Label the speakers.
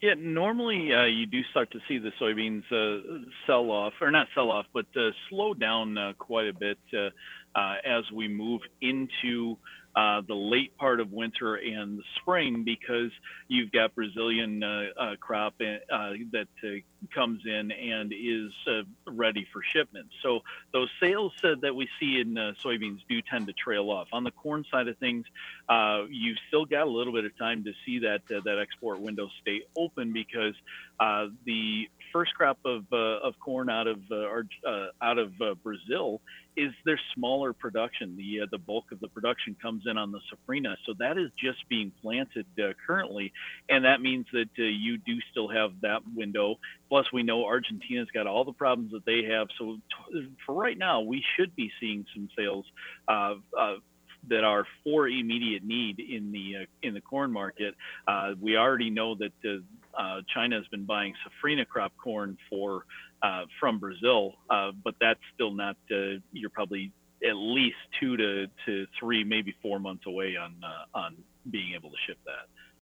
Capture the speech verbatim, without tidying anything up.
Speaker 1: Yeah, normally uh, you do start to see the soybeans uh, sell off, or not sell off, but uh, slow down uh, quite a bit uh, uh, as we move into uh, the late part of winter and the spring, because you've got Brazilian uh, uh, crop uh, that uh, comes in and is uh, ready for shipment. So those sales uh, that we see in uh, soybeans do tend to trail off. On the corn side of things, uh, you've still got a little bit of time to see that uh, that export window stay open, because uh, the first crop of uh, of corn out of uh, uh, out of uh, Brazil is their smaller production. The uh, the bulk of the production comes in on the safrinha, so that is just being planted uh, currently, and that means that uh, you do still have that window. Plus, we know Argentina's got all the problems that they have, so t- for right now, we should be seeing some sales uh, uh, that are for immediate need in the uh, in the corn market. Uh, we already know that uh, uh, China has been buying safrinha crop corn for uh, from Brazil, uh, but that's still not. Uh, you're probably at least two to, to three, maybe four months away on uh, on being able to ship that.